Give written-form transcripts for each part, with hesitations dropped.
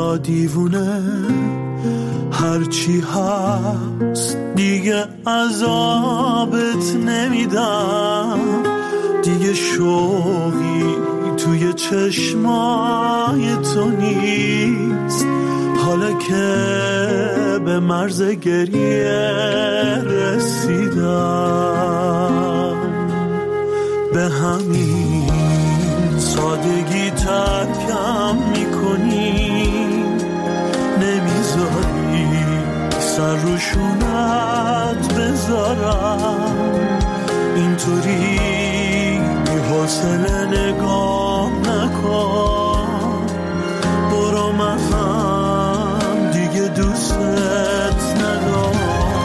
یا دیوونه، هرچی هست دیگه عذابت نمیدم، دیگه شوقی توی چشمای تو نیست، حالا که به مرز گریه رسیدم، به همین سادگی ترکم میکنی، نمیذاری سر روشونت بذارم، اینطوری حوصله نگاه نکن، برو من هم دیگه دوستت ندارم.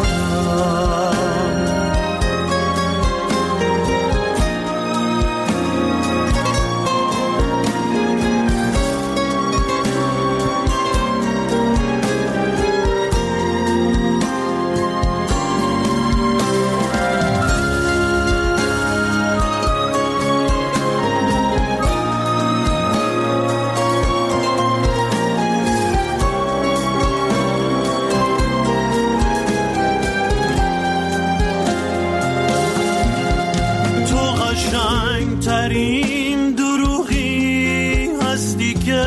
ترین دروغی هستی که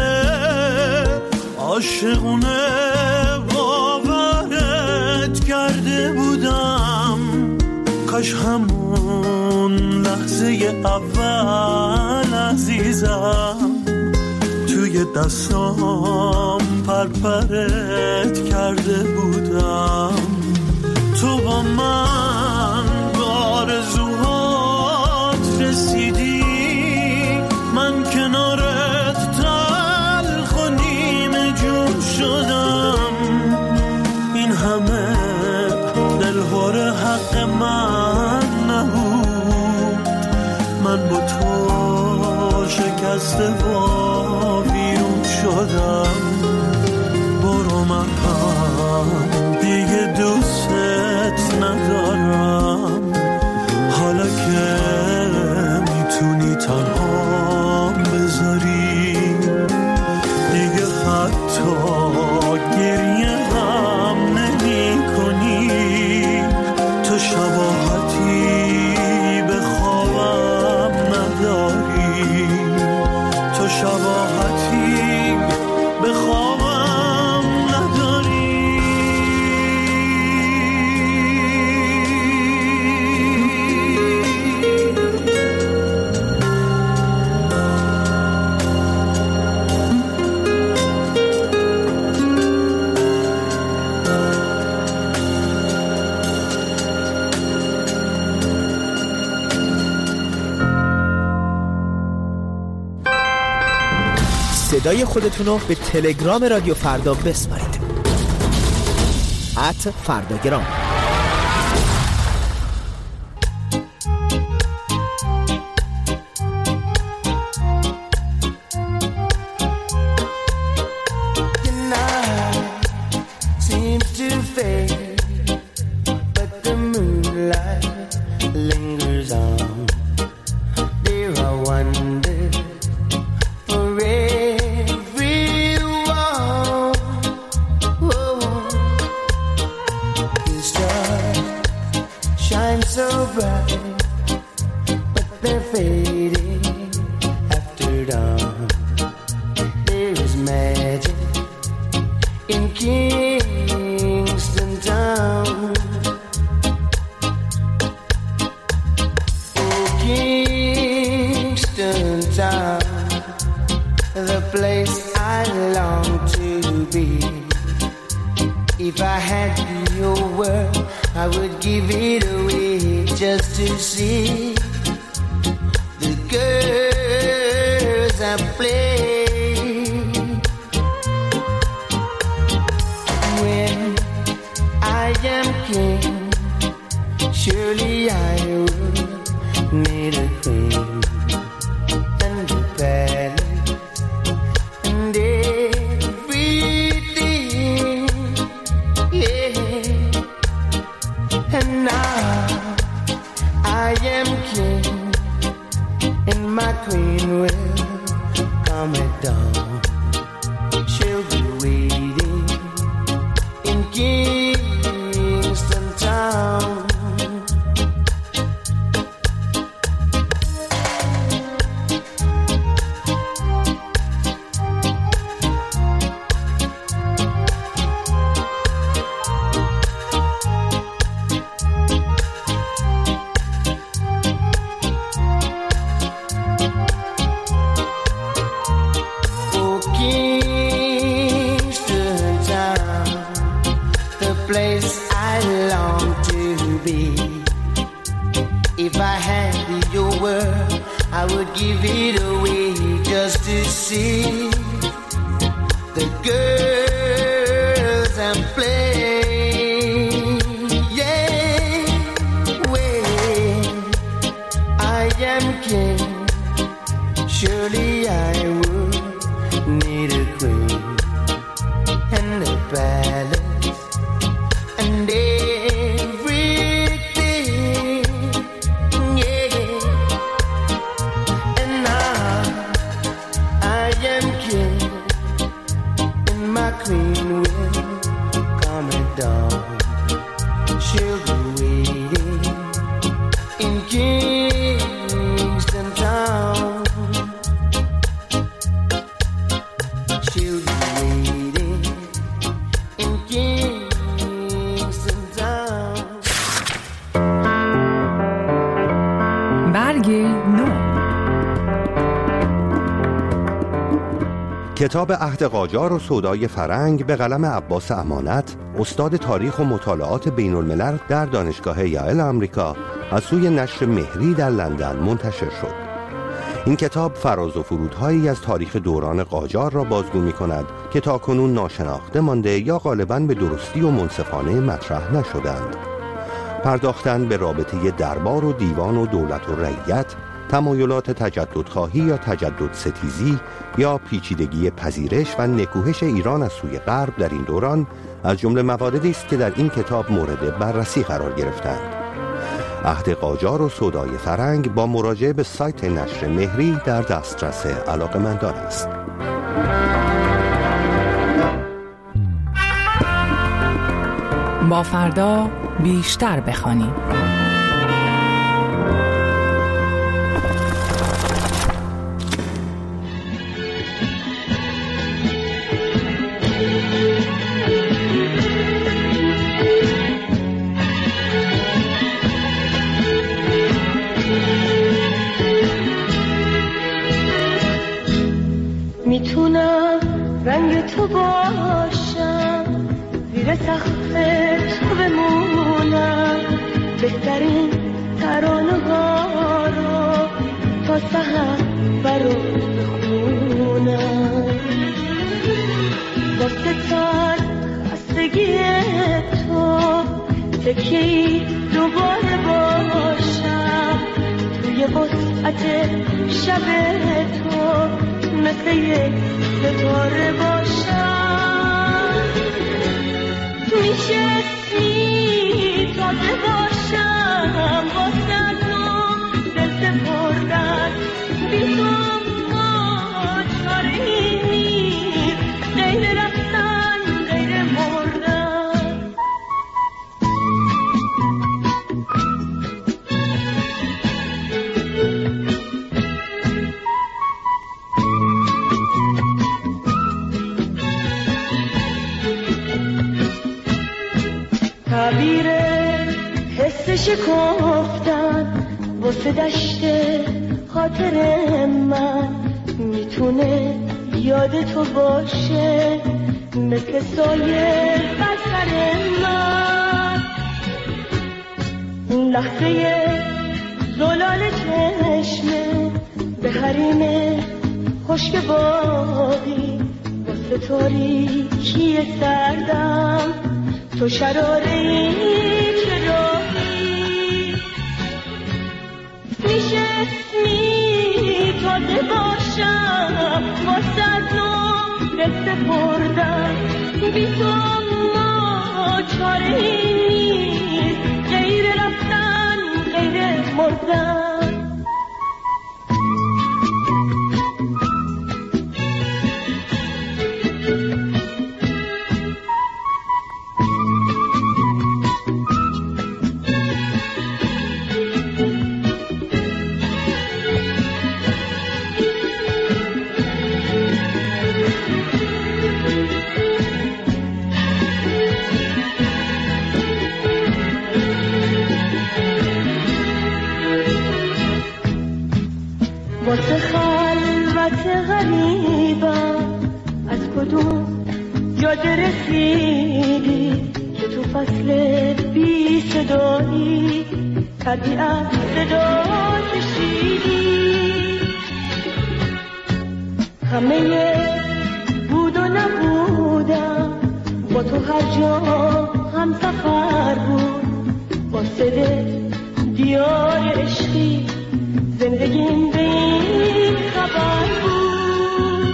عاشقونه باورت کرده بودم، کاش همون لحظه اول عزیزم توی دستام پرپرت کرده بودم، تو با من آرزوهات رسیدی، من کنارت تلخ و نیمه جون شدم، این همه دلهوره حق من نبود، من با تو شکسته و بیرون شدم، برو من هم دیگه دوستت ندارم، حالا که میتونی تنها بذاری، دیگه حتی گریه هم نمی کنی، تو شباهتی به خوابم نداری، تو شباهتی به خوابم نداری. صدای خودتون رو به تلگرام رادیو فردا بسپارید. @فرداگرام. My queen will calm it down. She'll be waiting. give it away just to see the girls and play. Yeah, when I am king, surely I would need a queen and a palace and everything. Yeah, and now I am king, and my queen will come at dawn. She'll be waiting in Kingston Town. She'll be waiting in Kingston Town. برگ نو. کتاب عهد قاجار و سودای فرنگ به قلم عباس امانت، استاد تاریخ و مطالعات بین الملل در دانشگاه ییل آمریکا، از سوی نشر مهری در لندن منتشر شد. این کتاب فراز و فرودهایی از تاریخ دوران قاجار را بازگو می کند که تاکنون ناشناخته مانده یا غالباً به درستی و منصفانه مطرح نشدند. پرداختن به رابطه دربار و دیوان و دولت و رعیت، تمایلات تجددخواهی یا تجدد ستیزی یا پیچیدگی پذیرش و نکوهش ایران از سوی غرب در این دوران از جمله مواردی است که در این کتاب مورد بررسی قرار گرفتند. عهد قاجار و سودای فرنگ با مراجعه به سایت نشر مهری در دسترس علاقه‌مندان است. با فردا بیشتر بخوانیم. میتونم رنگ تو باشم، زیر سقف تو بمونم، بهترین ترانه ها رو تا سحر برات بخونم. با ستار خستگی تو تکی دوباره باشم، توی وسعت شب تو مثل یک ستاره باشم. میشه اسمی تازه باشم، واسه تو دل سپردن، بی تو ما چاره‌ای نیست، غیر رفتن غیر مردن. تعبیر حس شکفتن واسه دشت خاطر من میتونه یاد تو باشه، مثل سایه بر سر من. اون لحظه زلال چشمه به حریم خشک باقی، واسه تاریکی سردم تو شراره چراغی. میشه اسمی تازه باشم، واسه تو دل سپردن، بی تو ما چاره‌ای نیست، غیر رفتن غیر مردن. واسه خلوت غریبم از کدوم جاده رسیدی که تو فصل بی صدایی طبیعت صدا کشیدی. همه بود و نبودم با تو هر جا هم سفر بود، با صده دیار عشقی زندگیم به این خبر بود.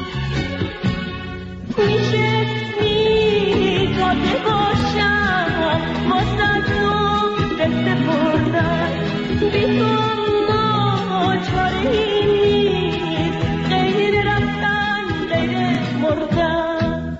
میشه میتاده باشم واسه تو دست بردن، بی تو ما چاره نیست غیر رفتن غیر مردن.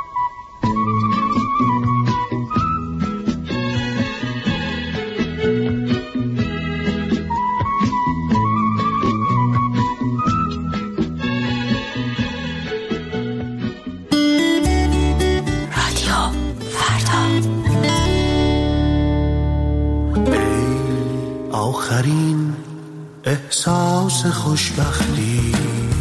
آخرین احساس خوشبختی،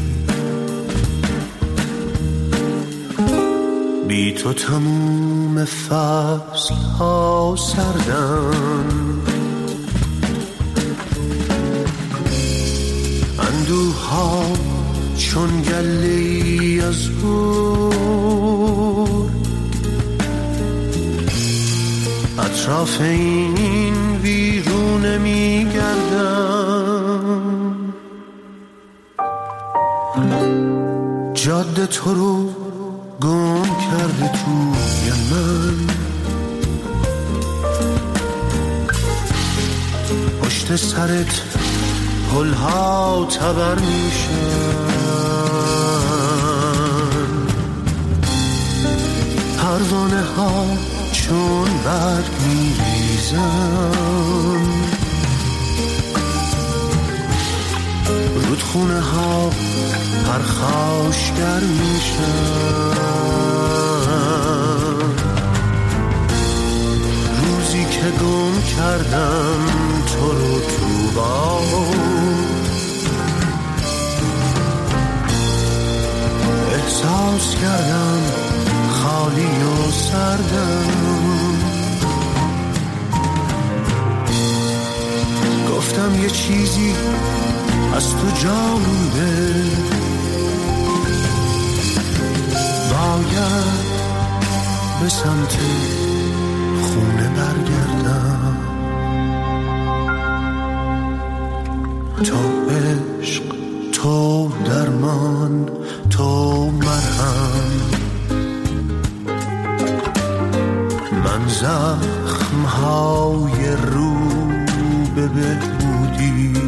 بی تو تموم فصل ها سردن، اندوه ها چون گله‌ای از گور اطراف این ویرونه میگردم. جاده تو رو گم کرده توی من، پشت سرت پلها تبر میشن، پروانه ها چون برگ میریزن، رودخونه ها پرخاشگر میشن. روزی که گم کردم تو رو تو باد، احساس کردم خالی و سردم، گفتم یه چیزی از تو جا مونده، باید به سمت خونه برگردم. تو عشق، تو درمان، تو مرهم، من زخم‌های رو به بهبودی.